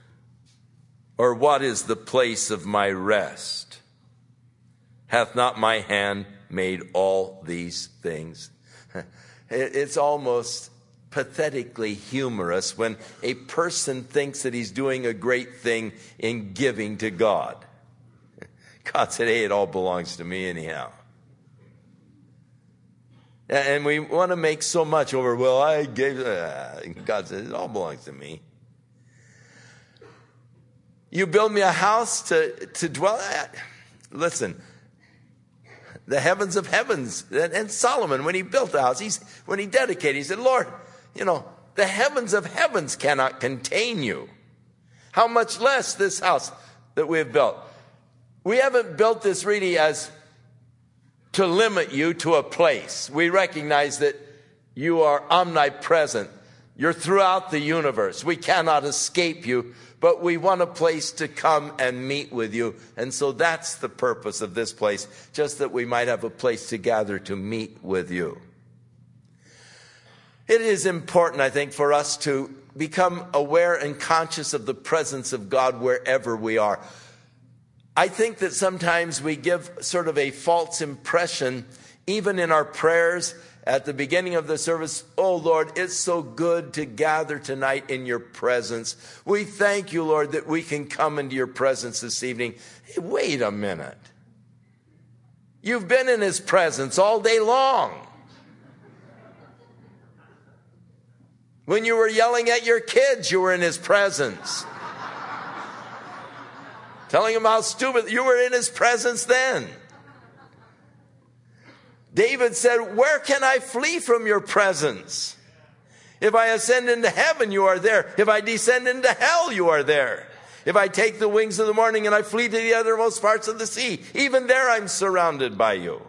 Or what is the place of my rest? Hath not my hand made all these things? It's almost pathetically humorous when a person thinks that he's doing a great thing in giving to God. God said, hey, it all belongs to me anyhow. And we want to make so much over, well, I gave, uh, God said, it all belongs to me. You build me a house to, to dwell at. Listen, the heavens of heavens. And, and Solomon, when he built the house, he's, when he dedicated, he said, Lord, you know, the heavens of heavens cannot contain you. How much less this house that we have built. We haven't built this really as to limit you to a place. We recognize that you are omnipresent. You're throughout the universe. We cannot escape you, but we want a place to come and meet with you. And so that's the purpose of this place, just that we might have a place to gather to meet with you. It is important, I think, for us to become aware and conscious of the presence of God wherever we are. I think that sometimes we give sort of a false impression, even in our prayers at the beginning of the service. Oh, Lord, it's so good to gather tonight in your presence. We thank you, Lord, that we can come into your presence this evening. Hey, wait a minute. You've been in his presence all day long. When you were yelling at your kids, you were in his presence. Telling him how stupid, you were in his presence then. David said, where can I flee from your presence? If I ascend into heaven, you are there. If I descend into hell, you are there. If I take the wings of the morning and I flee to the uttermost parts of the sea, even there I'm surrounded by you.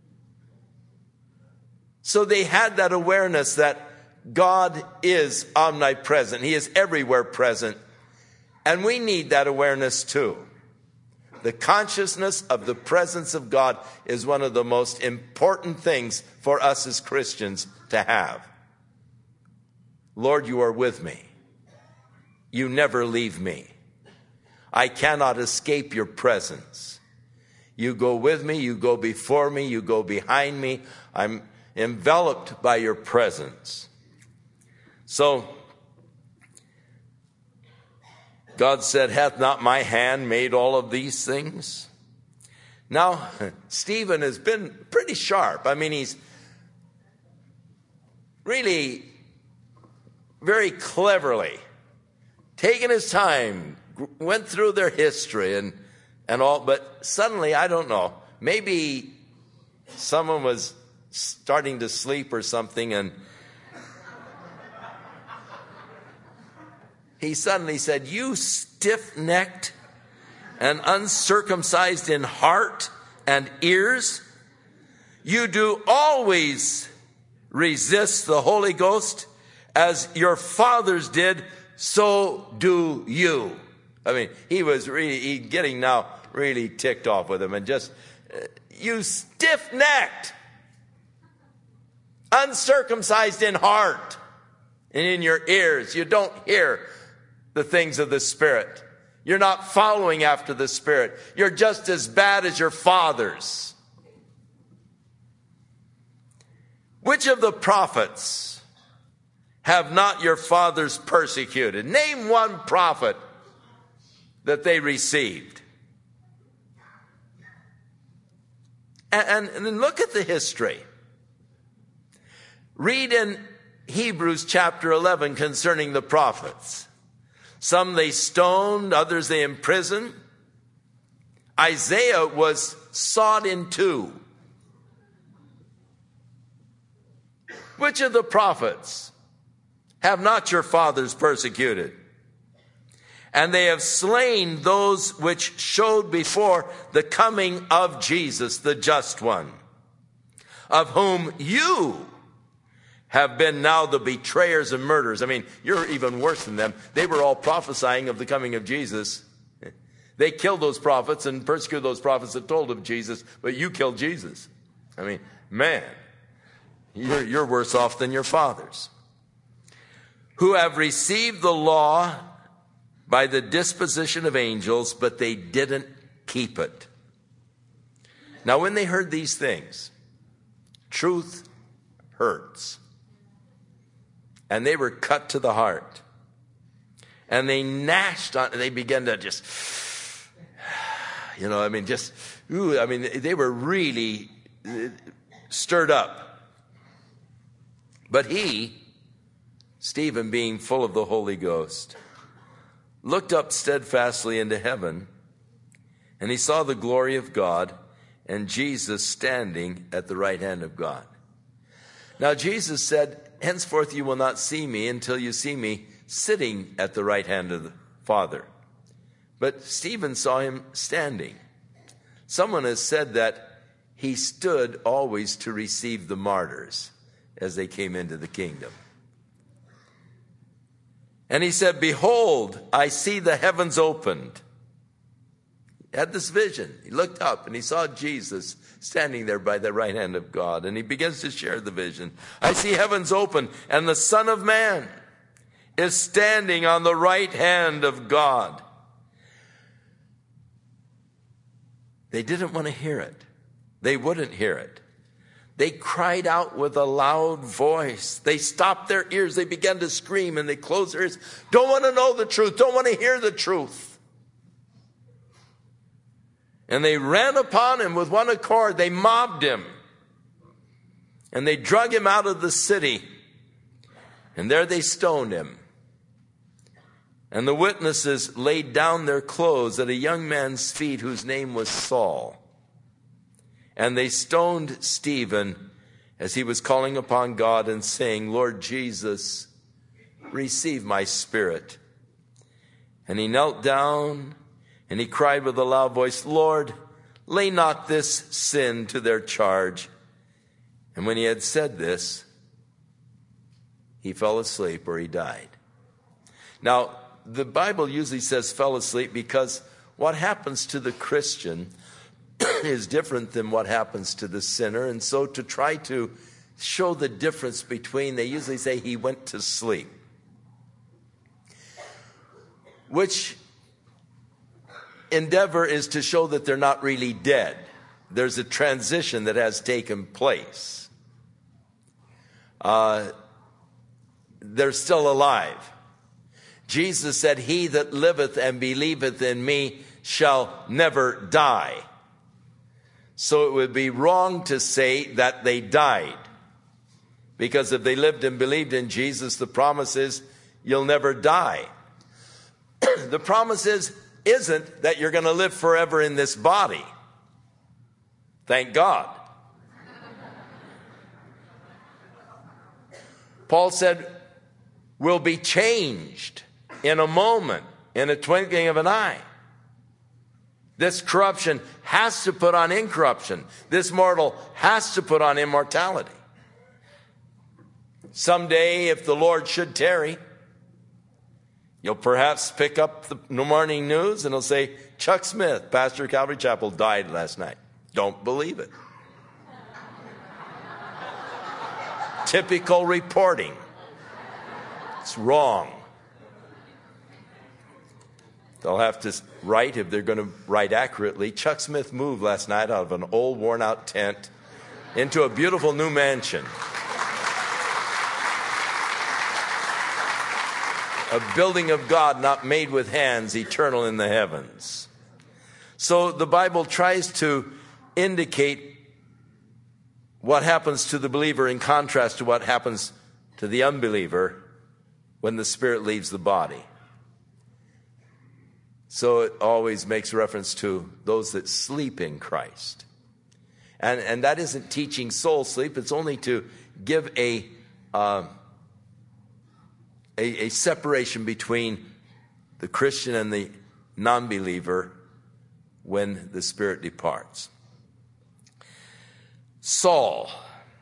So they had that awareness that God is omnipresent. He is everywhere present. And we need that awareness too. The consciousness of the presence of God is one of the most important things for us as Christians to have. Lord, you are with me. You never leave me. I cannot escape your presence. You go with me, you go before me, you go behind me. I'm enveloped by your presence. So, God said, hath not my hand made all of these things? Now, Stephen has been pretty sharp. I mean, he's really very cleverly taken his time, went through their history and, and all, but suddenly, I don't know, maybe someone was starting to sleep or something, and he suddenly said, you stiff-necked and uncircumcised in heart and ears, you do always resist the Holy Ghost, as your fathers did, so do you. I mean, he was really he getting now really ticked off with him and just, uh, you stiff-necked, uncircumcised in heart and in your ears. You don't hear the things of the Spirit. You're not following after the Spirit. You're just as bad as your fathers. Which of the prophets have not your fathers persecuted? Name one prophet that they received. And, and, and look at the history. Read in Hebrews chapter eleven concerning the prophets. Some they stoned, others they imprisoned. Isaiah was sawed in two. Which of the prophets have not your fathers persecuted? And they have slain those which showed before the coming of Jesus, the just one, of whom you have been now the betrayers and murderers. I mean, you're even worse than them. They were all prophesying of the coming of Jesus. They killed those prophets and persecuted those prophets that told of Jesus, but you killed Jesus. I mean, man, you're, you're worse off than your fathers. Who have received the law by the disposition of angels, but they didn't keep it. Now, when they heard these things, truth hurts. And they were cut to the heart. And they gnashed on, they began to just, you know, I mean, just, ooh, I mean, they were really stirred up. But he, Stephen, being full of the Holy Ghost, looked up steadfastly into heaven, and he saw the glory of God and Jesus standing at the right hand of God. Now Jesus said, henceforth you will not see me until you see me sitting at the right hand of the Father. But Stephen saw him standing. Someone has said that he stood always to receive the martyrs as they came into the kingdom. And he said, behold, I see the heavens opened. He had this vision. He looked up and he saw Jesus standing there by the right hand of God. And he begins to share the vision. I see heavens open, and the Son of Man is standing on the right hand of God. They didn't want to hear it. They wouldn't hear it. They cried out with a loud voice. They stopped their ears. They began to scream and they closed their ears. Don't want to know the truth. Don't want to hear the truth. And they ran upon him with one accord. They mobbed him. And they drug him out of the city. And there they stoned him. And the witnesses laid down their clothes at a young man's feet whose name was Saul. And they stoned Stephen as he was calling upon God and saying, Lord Jesus, receive my spirit. And he knelt down and he cried with a loud voice, Lord, lay not this sin to their charge. And when he had said this, he fell asleep, or he died. Now, the Bible usually says fell asleep because what happens to the Christian is different than what happens to the sinner. And so to try to show the difference between, they usually say he went to sleep, which endeavor is to show that they're not really dead. There's a transition that has taken place. Uh, they're still alive. Jesus said, he that liveth and believeth in me shall never die. So it would be wrong to say that they died. Because if they lived and believed in Jesus, the promise is you'll never die. The promise is, isn't that you're going to live forever in this body. Thank God. Paul said, we'll be changed in a moment, in a twinkling of an eye. This corruption has to put on incorruption. This mortal has to put on immortality. Someday, if the Lord should tarry, you'll perhaps pick up the morning news and it'll say, Chuck Smith, pastor of Calvary Chapel, died last night. Don't believe it. Typical reporting. It's wrong. They'll have to write, if they're going to write accurately, Chuck Smith moved last night out of an old worn out tent into a beautiful new mansion. A building of God not made with hands, eternal in the heavens. So the Bible tries to indicate what happens to the believer in contrast to what happens to the unbeliever when the spirit leaves the body. So it always makes reference to those that sleep in Christ. And, and that isn't teaching soul sleep. It's only to give a, uh, a, a separation between the Christian and the non-believer when the spirit departs. Saul.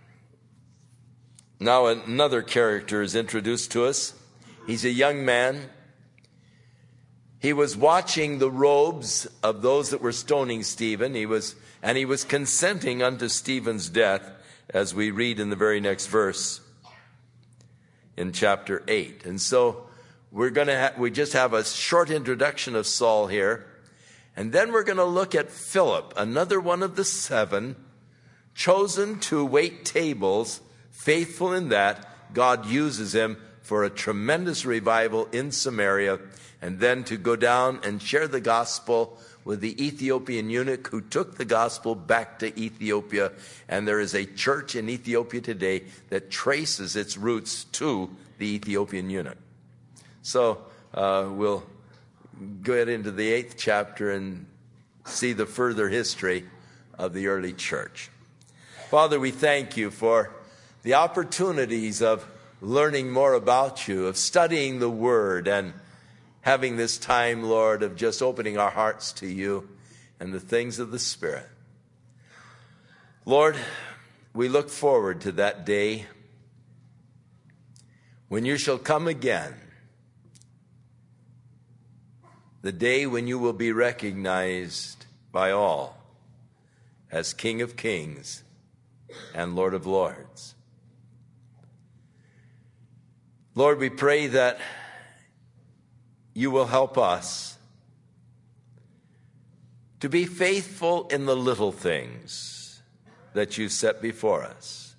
Now another character is introduced to us. He's a young man. He was watching the robes of those that were stoning Stephen. He was, and he was consenting unto Stephen's death, as we read in the very next verse in chapter eight. And so we're going to ha- we just have a short introduction of Saul here, and then we're going to look at Philip, another one of the seven, chosen to wait tables, faithful in that God uses him for a tremendous revival in Samaria, and then to go down and share the gospel with the Ethiopian eunuch who took the gospel back to Ethiopia. And there is a church in Ethiopia today that traces its roots to the Ethiopian eunuch. So uh, we'll get into the eighth chapter and see the further history of the early church. Father, we thank you for the opportunities of learning more about you, of studying the Word, and having this time, Lord, of just opening our hearts to you and the things of the Spirit. Lord, we look forward to that day when you shall come again, the day when you will be recognized by all as King of Kings and Lord of Lords. Lord, we pray that you will help us to be faithful in the little things that you set before us.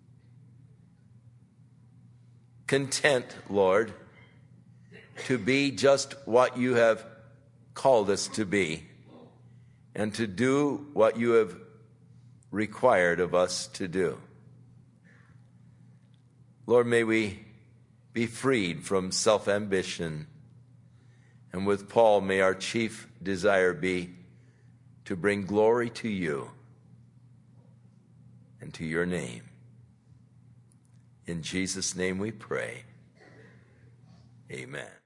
Content, Lord, to be just what you have called us to be, and to do what you have required of us to do. Lord, may we be freed from self-ambition. And with Paul, may our chief desire be to bring glory to you. and to your name. In Jesus' name we pray. Amen.